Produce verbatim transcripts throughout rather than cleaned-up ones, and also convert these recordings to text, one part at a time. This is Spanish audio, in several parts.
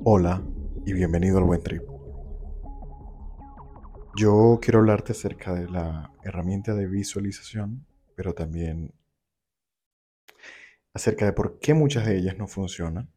Hola y bienvenido al Buen Trip. Yo quiero hablarte acerca de la herramienta de visualización, pero también acerca de por qué muchas de ellas no funcionan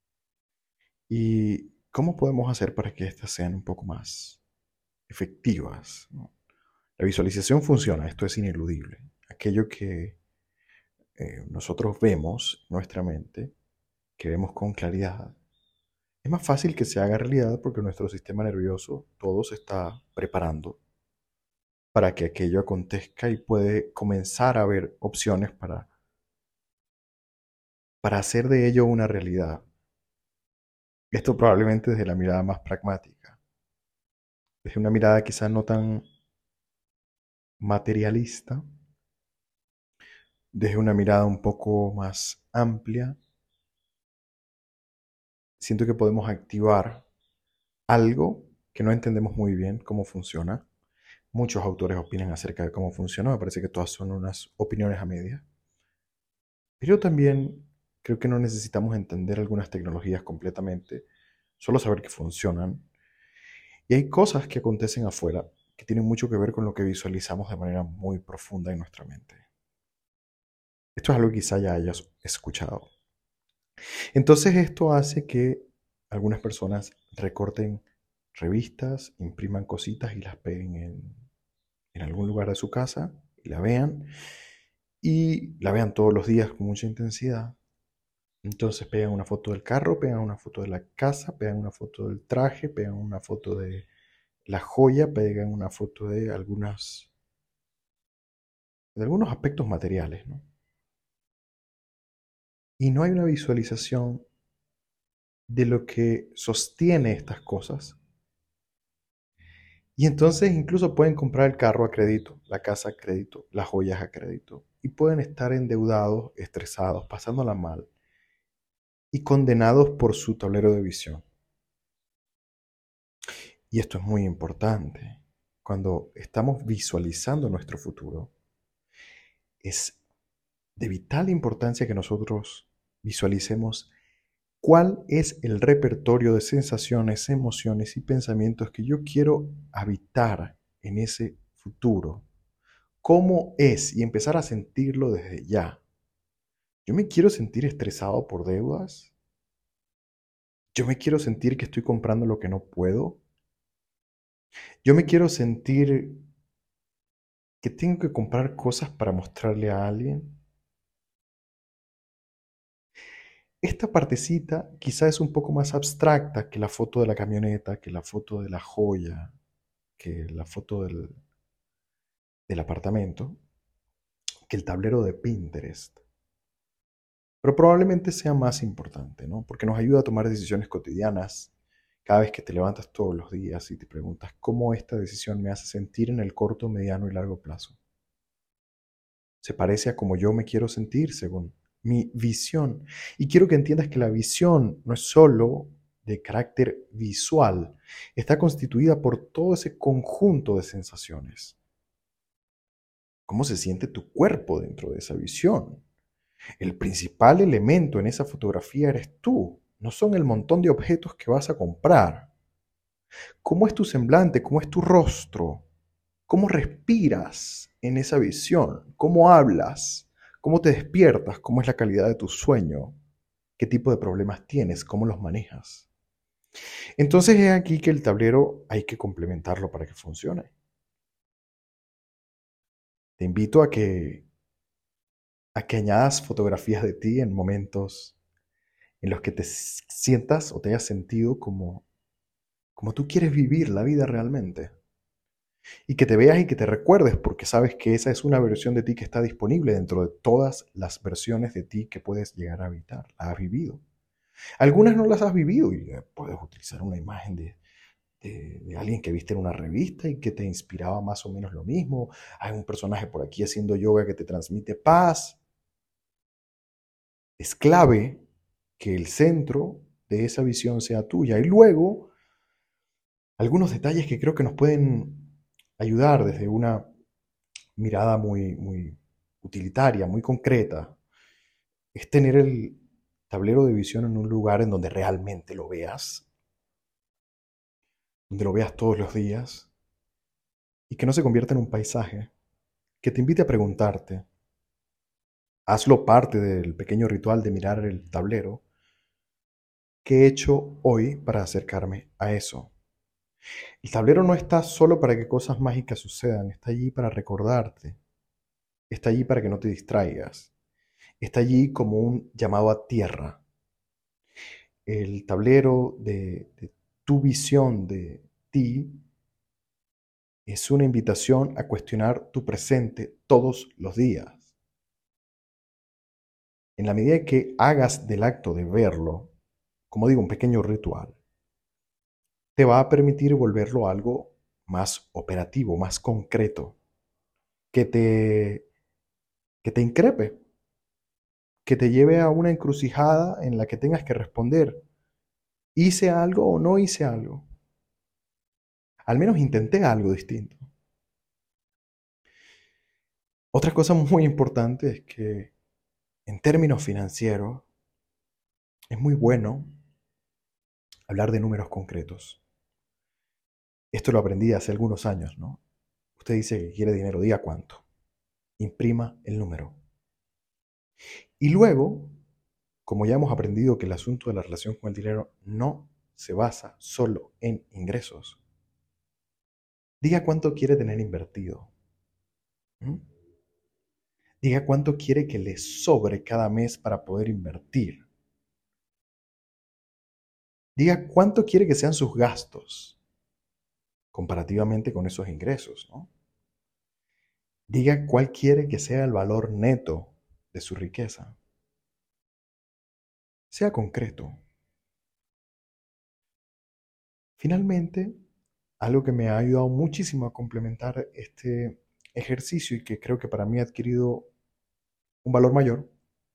y cómo podemos hacer para que éstas sean un poco más efectivas, ¿no? La visualización funciona, esto es ineludible. Aquello que eh, nosotros vemos en nuestra mente, que vemos con claridad, es más fácil que se haga realidad porque nuestro sistema nervioso todo se está preparando para que aquello acontezca y puede comenzar a ver opciones para, para hacer de ello una realidad. Esto probablemente desde la mirada más pragmática, desde una mirada quizás no tan materialista, desde una mirada un poco más amplia. Siento que podemos activar algo que no entendemos muy bien cómo funciona. Muchos autores opinan acerca de cómo funciona, me parece que todas son unas opiniones a medias. Pero también creo que no necesitamos entender algunas tecnologías completamente, solo saber que funcionan. Y hay cosas que acontecen afuera que tienen mucho que ver con lo que visualizamos de manera muy profunda en nuestra mente. Esto es algo que quizá ya hayas escuchado. Entonces esto hace que algunas personas recorten revistas, impriman cositas y las peguen en, en algún lugar de su casa y la vean. Y la vean todos los días con mucha intensidad. Entonces pegan una foto del carro, pegan una foto de la casa, pegan una foto del traje, pegan una foto de la joya, pegan una foto de algunas, de algunos aspectos materiales, ¿no? Y no hay una visualización de lo que sostiene estas cosas. Y entonces incluso pueden comprar el carro a crédito, la casa a crédito, las joyas a crédito. Y pueden estar endeudados, estresados, pasándola mal y condenados por su tablero de visión. Y esto es muy importante. Cuando estamos visualizando nuestro futuro, es de vital importancia que nosotros visualicemos cuál es el repertorio de sensaciones, emociones y pensamientos que yo quiero habitar en ese futuro. ¿Cómo es? Y empezar a sentirlo desde ya. Yo me quiero sentir estresado por deudas. Yo me quiero sentir que estoy comprando lo que no puedo. Yo me quiero sentir que tengo que comprar cosas para mostrarle a alguien. Esta partecita quizá es un poco más abstracta que la foto de la camioneta, que la foto de la joya, que la foto del, del apartamento, que el tablero de Pinterest. Pero probablemente sea más importante, ¿no? Porque nos ayuda a tomar decisiones cotidianas cada vez que te levantas todos los días y te preguntas cómo esta decisión me hace sentir en el corto, mediano y largo plazo. Se parece a como yo me quiero sentir según mi visión. Y quiero que entiendas que la visión no es solo de carácter visual, está constituida por todo ese conjunto de sensaciones. ¿Cómo se siente tu cuerpo dentro de esa visión? El principal elemento en esa fotografía eres tú, no son el montón de objetos que vas a comprar. ¿Cómo es tu semblante? ¿Cómo es tu rostro? ¿Cómo respiras en esa visión? ¿Cómo hablas? ¿Cómo te despiertas? ¿Cómo es la calidad de tu sueño? ¿Qué tipo de problemas tienes? ¿Cómo los manejas? Entonces es aquí que el tablero hay que complementarlo para que funcione. Te invito a que, a que añadas fotografías de ti en momentos en los que te sientas o te hayas sentido como, como tú quieres vivir la vida realmente. Y que te veas y que te recuerdes porque sabes que esa es una versión de ti que está disponible dentro de todas las versiones de ti que puedes llegar a habitar. La has vivido. Algunas no las has vivido y puedes utilizar una imagen de, de, de alguien que viste en una revista y que te inspiraba más o menos lo mismo. Hay un personaje por aquí haciendo yoga que te transmite paz. Es clave que el centro de esa visión sea tuya. Y luego, algunos detalles que creo que nos pueden ayudar desde una mirada muy, muy utilitaria, muy concreta, es tener el tablero de visión en un lugar en donde realmente lo veas. donde lo veas todos los días y que no se convierta en un paisaje, que te invite a preguntarte, hazlo parte del pequeño ritual de mirar el tablero, ¿qué he hecho hoy para acercarme a eso? El tablero no está solo para que cosas mágicas sucedan, está allí para recordarte, está allí para que no te distraigas, está allí como un llamado a tierra. El tablero de, de tu visión de ti es una invitación a cuestionar tu presente todos los días. En la medida que hagas del acto de verlo, como digo, un pequeño ritual, te va a permitir volverlo algo más operativo, más concreto, que te, que te increpe, que te lleve a una encrucijada en la que tengas que responder, ¿hice algo o no hice algo? Al menos intenté algo distinto. Otra cosa muy importante es que en términos financieros es muy bueno hablar de números concretos. Esto lo aprendí hace algunos años, ¿no? Usted dice que quiere dinero, diga cuánto. Imprima el número. Y luego, como ya hemos aprendido que el asunto de la relación con el dinero no se basa solo en ingresos, diga cuánto quiere tener invertido. ¿Mm? Diga cuánto quiere que le sobre cada mes para poder invertir. Diga cuánto quiere que sean sus gastos comparativamente con esos ingresos, ¿no? Diga cuál quiere que sea el valor neto de su riqueza. Sea concreto. Finalmente, algo que me ha ayudado muchísimo a complementar este ejercicio y que creo que para mí ha adquirido un valor mayor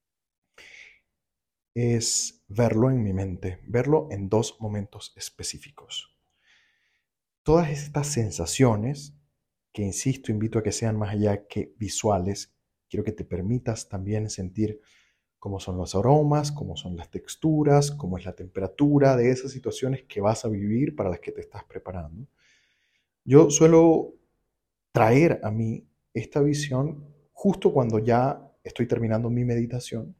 es verlo en mi mente, verlo en dos momentos específicos. Todas estas sensaciones, que insisto, invito a que sean más allá que visuales, quiero que te permitas también sentir cómo son los aromas, cómo son las texturas, cómo es la temperatura de esas situaciones que vas a vivir para las que te estás preparando. Yo suelo traer a mí esta visión justo cuando ya estoy terminando mi meditación.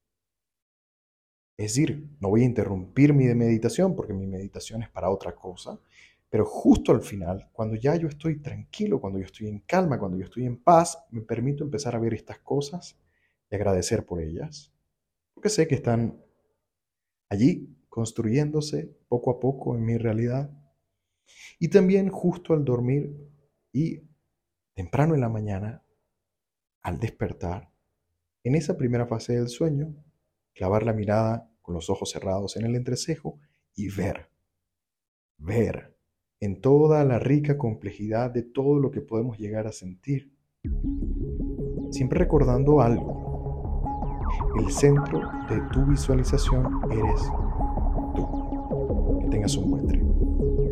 Es decir, no voy a interrumpir mi meditación porque mi meditación es para otra cosa, pero justo al final, cuando ya yo estoy tranquilo, cuando yo estoy en calma, cuando yo estoy en paz, me permito empezar a ver estas cosas y agradecer por ellas, porque sé que están allí construyéndose poco a poco en mi realidad. Y también justo al dormir y temprano en la mañana, al despertar, en esa primera fase del sueño, clavar la mirada con los ojos cerrados en el entrecejo y ver, ver en toda la rica complejidad de todo lo que podemos llegar a sentir. Siempre recordando algo, el centro de tu visualización eres tú. Que tengas un buen trip.